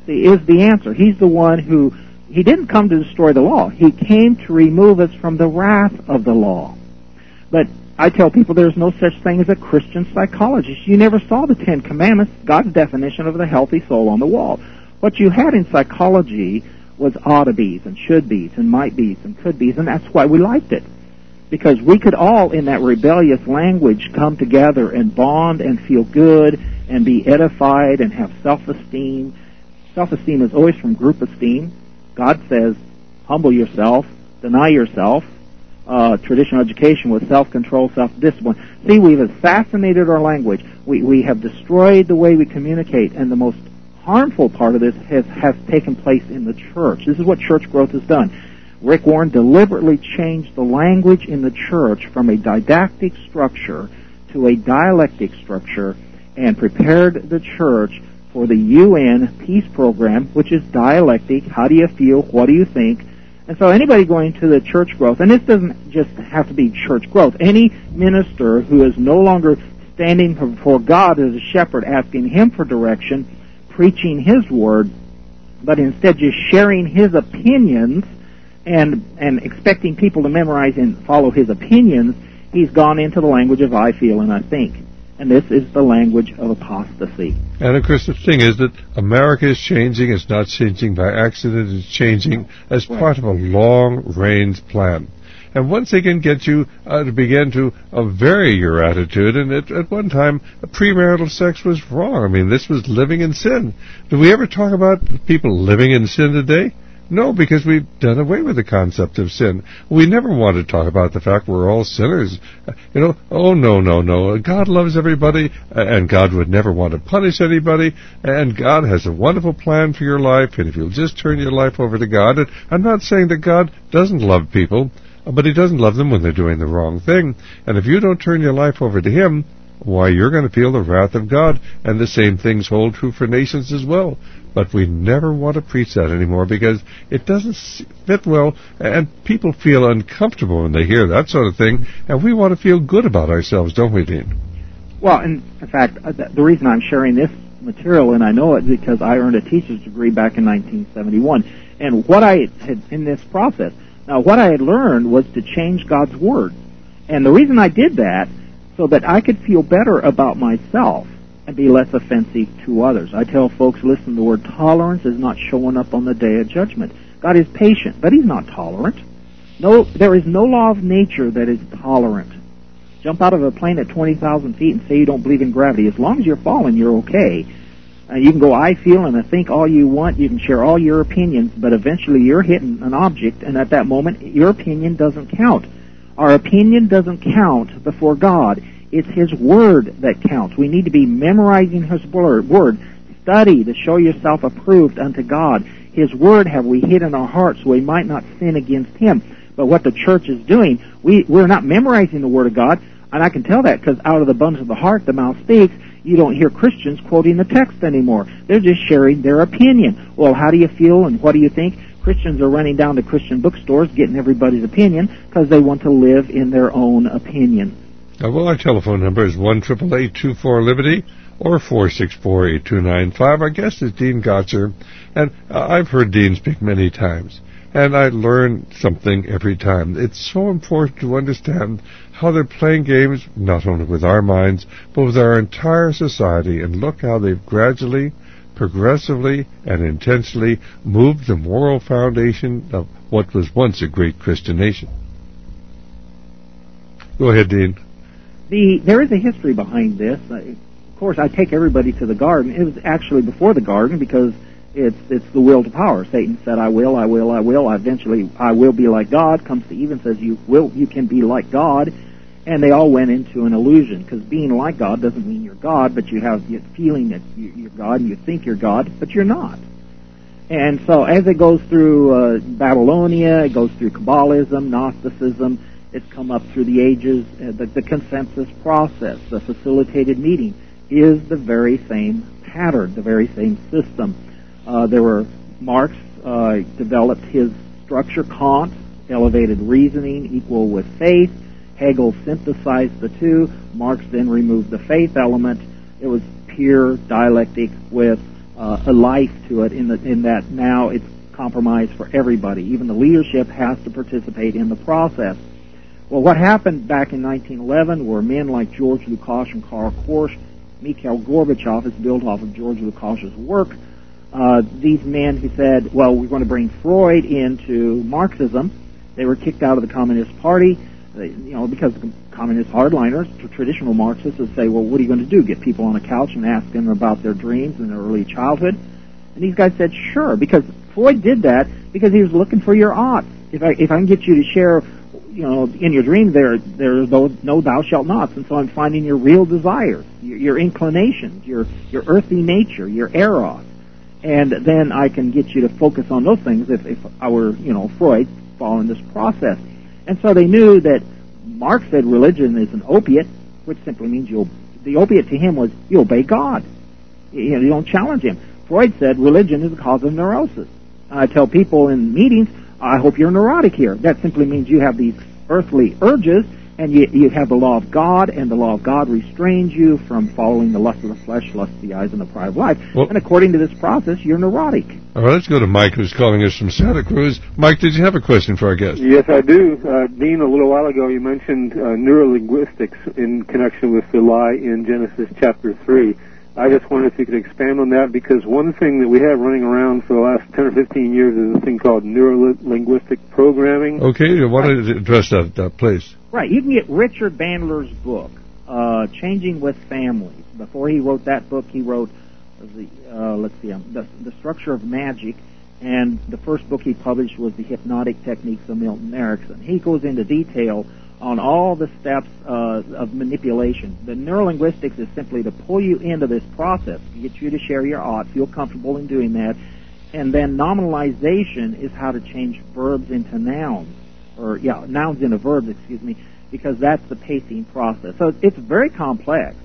is the answer. He's the one who, he didn't come to destroy the law. He came to remove us from the wrath of the law. But I tell people there's no such thing as a Christian psychologist. You never saw the Ten Commandments, God's definition of the healthy soul, on the wall. What you had in psychology was ought-to-be's and should-be's and might-be's and could-be's, and that's why we liked it. Because we could all, in that rebellious language, come together and bond and feel good and be edified and have self-esteem. Self-esteem is always from group esteem. God says, humble yourself, deny yourself. Traditional education was self-control, self-discipline. See, we've assassinated our language. We have destroyed the way we communicate, and the most harmful part of this has taken place in the church. This is what church growth has done. Rick Warren deliberately changed the language in the church from a didactic structure to a dialectic structure and prepared the church for the UN peace program, which is dialectic. How do you feel? What do you think? And so anybody going to the church growth, and this doesn't just have to be church growth, any minister who is no longer standing before God as a shepherd asking Him for direction, preaching His word, but instead just sharing his opinions and expecting people to memorize and follow his opinions, he's gone into the language of I feel and I think. And this is the language of apostasy. And of course the thing is that America is changing. It's not changing by accident. It's changing as part of a long-range plan. And once they can get you to begin to vary your attitude, and at one time, premarital sex was wrong. I mean, this was living in sin. Do we ever talk about people living in sin today? No, because we've done away with the concept of sin. We never want to talk about the fact we're all sinners. Oh, no. God loves everybody, and God would never want to punish anybody, and God has a wonderful plan for your life, and if you'll just turn your life over to God, and I'm not saying that God doesn't love people, but He doesn't love them when they're doing the wrong thing, and if you don't turn your life over to Him, why, you're going to feel the wrath of God, and the same things hold true for nations as well. But we never want to preach that anymore because it doesn't fit well, and people feel uncomfortable when they hear that sort of thing, and we want to feel good about ourselves, don't we, Dean? Well, in fact, the reason I'm sharing this material, and I know it because I earned a teacher's degree back in 1971, and what I had in this process, now what I had learned was to change God's Word. And the reason I did that, so that I could feel better about myself and be less offensive to others. I tell folks, listen, the word tolerance is not showing up on the day of judgment. God is patient, but He's not tolerant. No, there is no law of nature that is tolerant. Jump out of a plane at 20,000 feet and say you don't believe in gravity. As long as you're falling, you're okay. You can go, I feel and I think all you want. You can share all your opinions, but eventually you're hitting an object, and at that moment, your opinion doesn't count. Our opinion doesn't count before God. It's His Word that counts. We need to be memorizing His Word. Study to show yourself approved unto God. His Word have we hid in our hearts so we might not sin against Him. But what the church is doing, we're not memorizing the Word of God, and I can tell that because out of the abundance of the heart the mouth speaks. You don't hear Christians quoting the text anymore. They're just sharing their opinion. Well, how do you feel and what do you think? Christians are running down to Christian bookstores getting everybody's opinion because they want to live in their own opinion. Well, our telephone number is 1-888-24-LIBERTY or 464-8295. Our guest is Dean Gotcher, and I've heard Dean speak many times, and I learn something every time. It's so important to understand how they're playing games not only with our minds, but with our entire society, and look how they've gradually, progressively, and intentionally moved the moral foundation of what was once a great Christian nation. Go ahead, Dean. There is a history behind this. Of course, I take everybody to the garden. It was actually before the garden because it's the will to power. Satan said, I will. Eventually, I will be like God. Comes to Eve and says, you can be like God. And they all went into an illusion because being like God doesn't mean you're God, but you have the feeling that you're God and you think you're God, but you're not. And so as it goes through Babylonia, it goes through Kabbalism, Gnosticism, it's come up through the ages. The consensus process, the facilitated meeting, is the very same pattern, the very same system. Marx developed his structure. Kant elevated reasoning equal with faith. Hegel synthesized the two. Marx then removed the faith element. It was pure dialectic with a life to it in that now it's compromised for everybody. Even the leadership has to participate in the process. Well, what happened back in 1911 were men like George Lukács and Karl Korsch, Mikhail Gorbachev is built off of George Lukács's work. These men who said, well, we're going to bring Freud into Marxism. They were kicked out of the Communist Party, because the communist hardliners, traditional Marxists, would say, well, what are you going to do? Get people on a couch and ask them about their dreams and their early childhood? And these guys said, sure, because Freud did that because he was looking for your oughts. If I can get you to share, in your dreams there are no thou shalt nots, and so I'm finding your real desires, your inclinations, your earthly nature, your eros. And then I can get you to focus on those things if I were, Freud, following this process. And so they knew that Marx said religion is an opiate, which simply means the opiate to him was you obey God. You don't challenge him. Freud said religion is the cause of neurosis. I tell people in meetings, I hope you're neurotic here. That simply means you have these earthly urges, and you have the law of God, and the law of God restrains you from following the lust of the flesh, lust of the eyes, and the pride of life. Well, and according to this process, you're neurotic. All right, let's go to Mike, who's calling us from Santa Cruz. Mike, did you have a question for our guest? Yes, I do. Dean, a little while ago, you mentioned neurolinguistics in connection with the lie in Genesis chapter 3. I just wondered if you could expand on that, because one thing that we have running around for the last 10 or 15 years is a thing called neurolinguistic programming. Okay, you want to address that, please. Right, you can get Richard Bandler's book, Changing with Families. Before he wrote that book, he wrote the Structure of Magic, and the first book he published was The Hypnotic Techniques of Milton Erickson. He goes into detail on all the steps of manipulation. The neurolinguistics is simply to pull you into this process, to get you to share your ought, feel comfortable in doing that, and then nominalization is how to change verbs into nouns, nouns into verbs, because that's the pacing process. So it's very complex.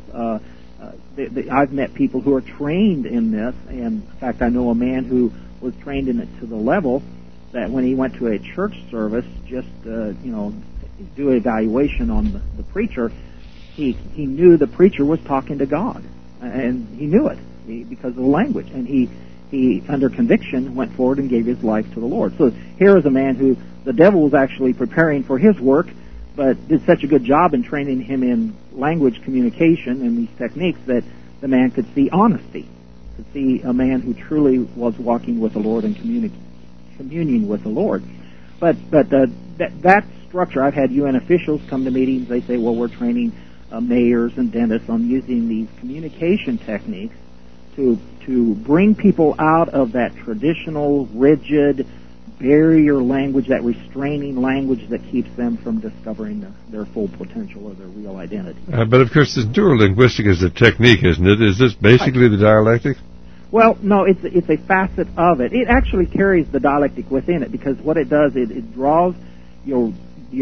I've met people who are trained in this, and in fact, I know a man who was trained in it to the level that when he went to a church service, just do an evaluation on the preacher, he knew the preacher was talking to God, and he knew it because of the language, and he under conviction went forward and gave his life to the Lord. So here is a man who the devil was actually preparing for his work, but did such a good job in training him in language communication and these techniques that the man could see honesty, could see a man who truly was walking with the Lord and communing with the Lord. But that structure, I've had UN officials come to meetings. They say, well, we're training mayors and dentists on using these communication techniques to bring people out of that traditional, rigid, barrier language, that restraining language that keeps them from discovering their full potential or their real identity. But of course, this neurolinguistic is a technique, isn't it? Is this basically the dialectic? Well, no, it's a facet of it. It actually carries the dialectic within it, because what it does, it draws your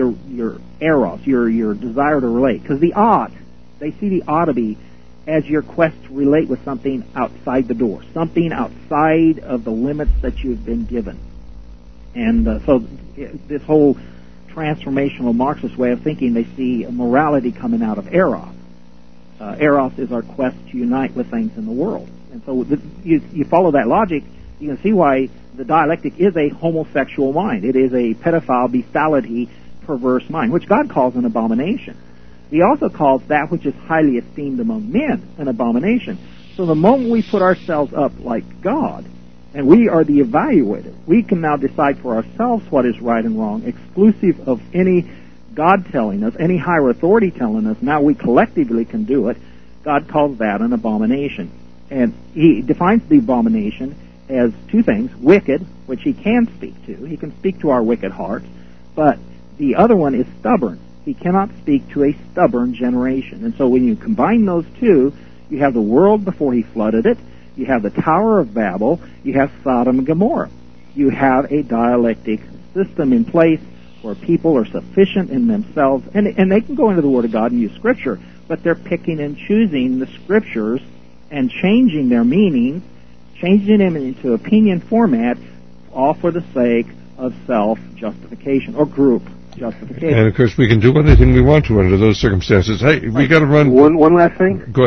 eros, your desire to relate. Because the ought, they see the ought to be as your quest to relate with something outside the door, something outside of the limits that you've been given. And so this whole transformational Marxist way of thinking, they see morality coming out of eros. Eros is our quest to unite with things in the world. And so you follow that logic, you can see why the dialectic is a homosexual mind. It is a pedophile, bestiality, perverse mind, which God calls an abomination. He also calls that which is highly esteemed among men an abomination. So the moment we put ourselves up like God, and we are the evaluator, we can now decide for ourselves what is right and wrong, exclusive of any God telling us, any higher authority telling us. Now we collectively can do it. God calls that an abomination. And he defines the abomination as two things: wicked, which he can speak to. He can speak to our wicked hearts. But the other one is stubborn. He cannot speak to a stubborn generation. And so when you combine those two, you have the world before he flooded it. You have the Tower of Babel. You have Sodom and Gomorrah. You have a dialectic system in place where people are sufficient in themselves. And they can go into the Word of God and use Scripture, but they're picking and choosing the Scriptures and changing their meanings, changing them into opinion format, all for the sake of self-justification or group justification. And, of course, we can do anything we want to under those circumstances. Hey, we got to run. One last thing. Go ahead.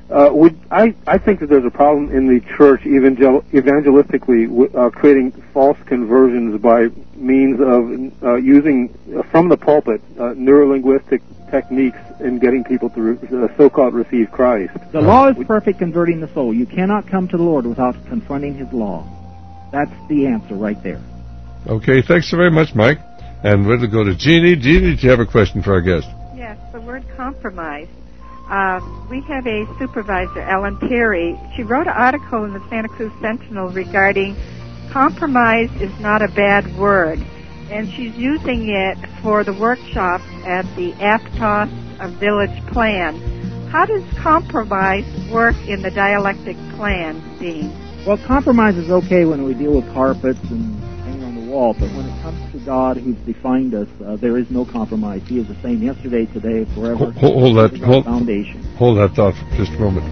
I think that there's a problem in the church evangelistically creating false conversions by means of using from the pulpit neurolinguistic techniques in getting people to so-called receive Christ. The law is perfect, converting the soul. You cannot come to the Lord without confronting His law. That's the answer right there. Okay, thanks so very much, Mike. And we're going to go to Jeannie. Jeannie, do you have a question for our guest? Yes, the word compromise. We have a supervisor, Ellen Terry. She wrote an article in the Santa Cruz Sentinel regarding compromise is not a bad word, and she's using it for the workshops at the Aptos Village Plan. How does compromise work in the dialectic plan, Dean? Well, compromise is okay when we deal with carpets and hanging on the wall, but when it comes to God who's defined us, there is no compromise. He is the same yesterday, today, forever. Hold that foundation. Hold that thought for just a moment.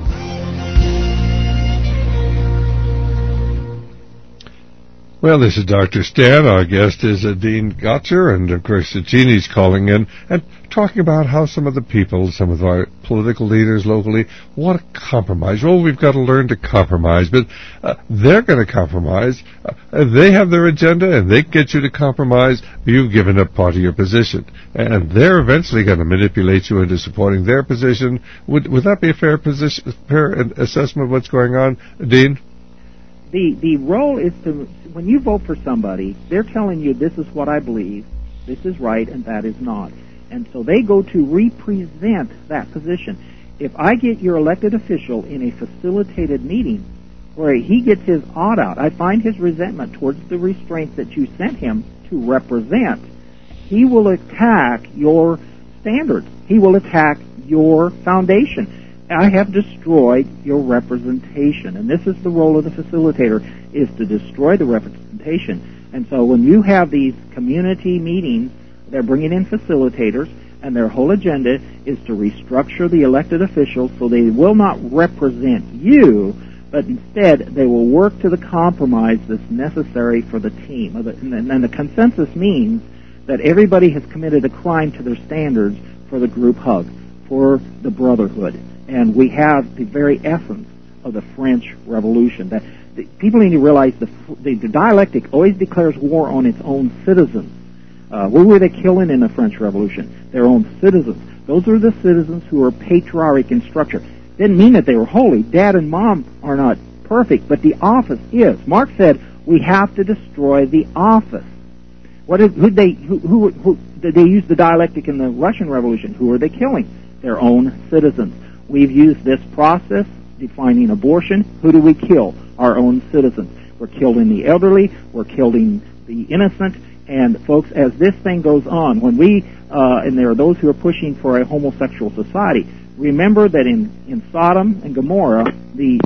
Well, this is Dr. Stan. Our guest is Dean Gotzer, and of course Jeannie's calling in and talking about how some of the people, some of our political leaders locally, want to compromise. Well, we've got to learn to compromise, but they're going to compromise. They have their agenda, and they get you to compromise. You've given up part of your position, and they're eventually going to manipulate you into supporting their position. Would that be a fair assessment of what's going on, Dean? The role is to, when you vote for somebody, they're telling you this is what I believe, this is right, and that is not. And so they go to represent that position. If I get your elected official in a facilitated meeting where he gets his odd out, I find his resentment towards the restraints that you sent him to represent, he will attack your standards. He will attack your foundation. I have destroyed your representation. And this is the role of the facilitator, is to destroy the representation. And so when you have these community meetings, they're bringing in facilitators, and their whole agenda is to restructure the elected officials so they will not represent you, but instead they will work to the compromise that's necessary for the team. And the consensus means that everybody has committed a crime to their standards for the group hug, for the brotherhood. And we have the very essence of the French Revolution. That people need to realize the dialectic always declares war on its own citizens. Who were they killing in the French Revolution? Their own citizens. Those are the citizens who are patriotic in structure. Didn't mean that they were holy. Dad and mom are not perfect, but the office is. Marx said we have to destroy the office. Did they use the dialectic in the Russian Revolution? Who are they killing? Their own citizens. We've used this process defining abortion. Who do we kill? Our own citizens. We're killing the elderly. We're killing the innocent. And folks, as this thing goes on, when and there are those who are pushing for a homosexual society, remember that in Sodom and Gomorrah, the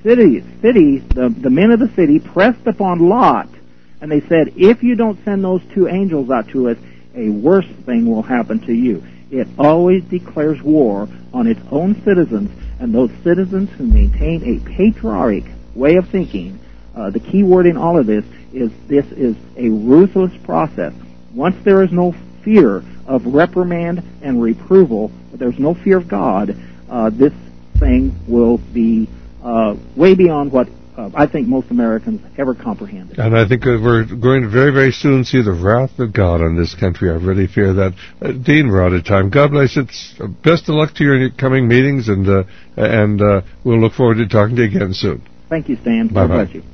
men of the city pressed upon Lot, and they said, if you don't send those two angels out to us, a worse thing will happen to you. It always declares war on its own citizens, and those citizens who maintain a patriotic way of thinking. The key word in all of this is a ruthless process. Once there is no fear of reprimand and reproval, there's no fear of God, this thing will be way beyond what I think most Americans ever comprehended. And I think we're going to very, very soon see the wrath of God on this country. I really fear that. Dean, we're out of time. God bless you. Best of luck to your coming meetings, and we'll look forward to talking to you again soon. Thank you, Stan. Bye-bye. God bless you.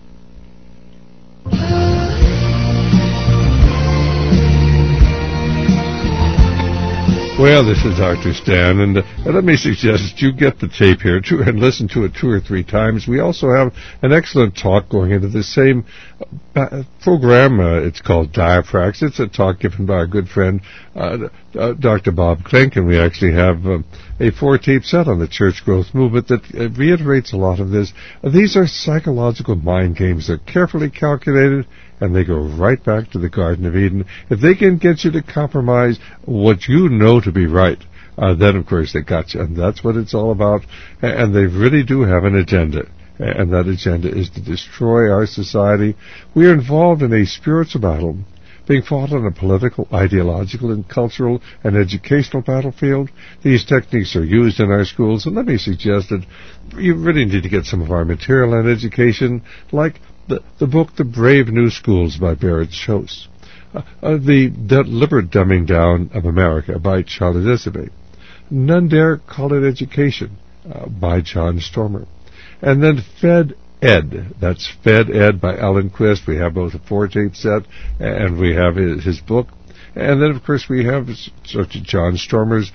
Well, this is Dr. Stan, and let me suggest you get the tape here and listen to it 2 or 3 times. We also have an excellent talk going into the same program. It's called Diaphragms. It's a talk given by our good friend Dr. Bob Klink, and we actually have a 4-tape set on the church growth movement that reiterates a lot of this. These are psychological mind games. They're carefully calculated, and they go right back to the Garden of Eden. If they can get you to compromise what you know to be right, then of course they got you. And that's what it's all about. And they really do have an agenda. And that agenda is to destroy our society. We are involved in a spiritual battle being fought on a political, ideological, and cultural and educational battlefield. These techniques are used in our schools, and let me suggest that you really need to get some of our material on education, like the book The Brave New Schools by Barrett Schoss, The Deliberate Dumbing Down of America by Charlotte Isabey, None Dare Call It Education by John Stormer, and then Fed Ed. That's Fed Ed by Alan Quist. We have both a 4-tape set and we have his book. And then, of course, we have John Stormer's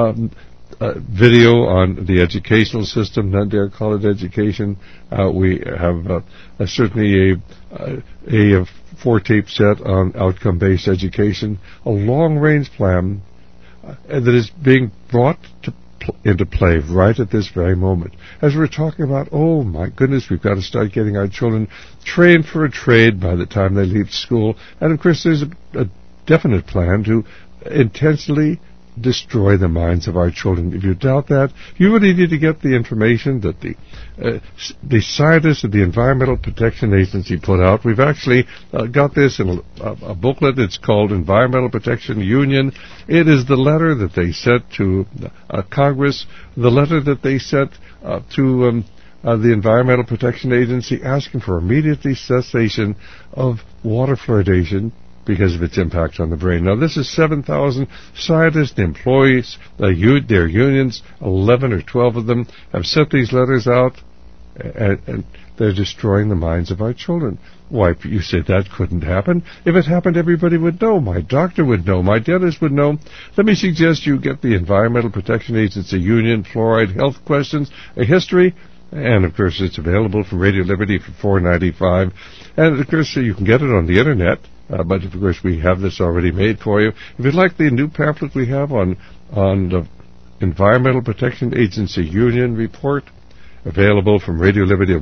video on the educational system, None Dare Call It Education. We have certainly a 4-tape set on outcome-based education, a long-range plan that is being brought into play right at this very moment. As we're talking about, oh my goodness, we've got to start getting our children trained for a trade by the time they leave school. And of course, there's a definite plan to intentionally destroy the minds of our children. If you doubt that, you really need to get the information that the scientists of the Environmental Protection Agency put out. We've actually got this in a booklet. It's called Environmental Protection Union. It is the letter that they sent to Congress, the letter that they sent to the Environmental Protection Agency asking for immediate cessation of water fluoridation because of its impact on the brain. Now, this is 7,000 scientists, employees, their unions, 11 or 12 of them have sent these letters out, and they're destroying the minds of our children. Why, you say that couldn't happen? If it happened, everybody would know. My doctor would know. My dentist would know. Let me suggest you get the Environmental Protection Agency Union Fluoride Health Questions, a history, and, of course, it's available from Radio Liberty for $4.95. And, of course, you can get it on the Internet. But, of course, we have this already made for you. If you'd like the new pamphlet we have on the Environmental Protection Agency Union Report, available from Radio Liberty at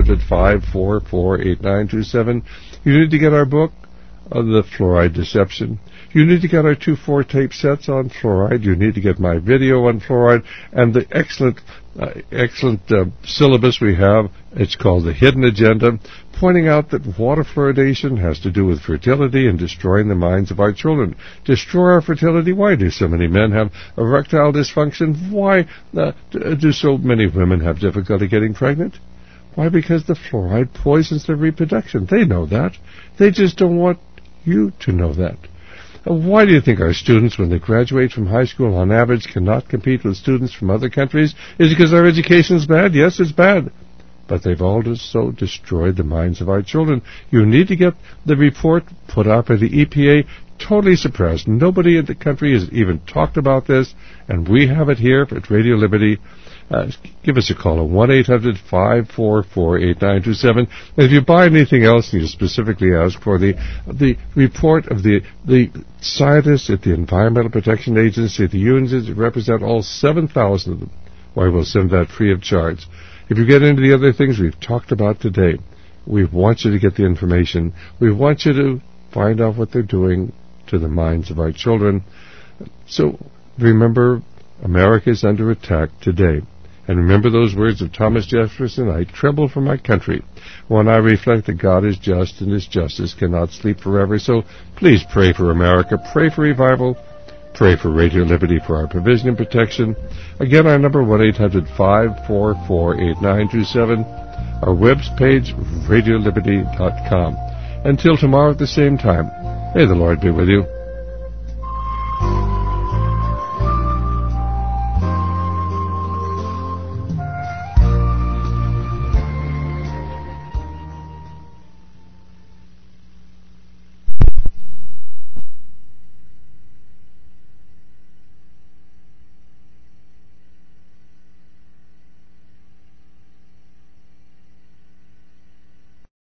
1-800-544-8927, you need to get our book, The Fluoride Deception. You need to get our 2 4-tape sets on fluoride. You need to get my video on fluoride and the excellent syllabus we have. It's called The Hidden Agenda, pointing out that water fluoridation has to do with fertility and destroying the minds of our children. Destroy our fertility? Why do so many men have erectile dysfunction? Why do so many women have difficulty getting pregnant? Why? Because the fluoride poisons their reproduction. They know that. They just don't want you to know that. Why do you think our students, when they graduate from high school, on average, cannot compete with students from other countries? Is it because our education is bad? Yes, it's bad. But they've also destroyed the minds of our children. You need to get the report put out by the EPA, totally suppressed. Nobody in the country has even talked about this, and we have it here at Radio Liberty. Give us a call at 1-800-544-8927. And if you buy anything else and you specifically ask for the report of the scientists at the Environmental Protection Agency, the unions that represent all 7,000 of them, why, we'll send that free of charge. If you get into the other things we've talked about today, we want you to get the information. We want you to find out what they're doing to the minds of our children. So remember, America is under attack today. And remember those words of Thomas Jefferson, I tremble for my country when I reflect that God is just and his justice cannot sleep forever. So please pray for America, pray for revival, pray for Radio Liberty for our provision and protection. Again, our number 1-800-544-8927. Our webpage, radioliberty.com. Until tomorrow at the same time, may the Lord be with you.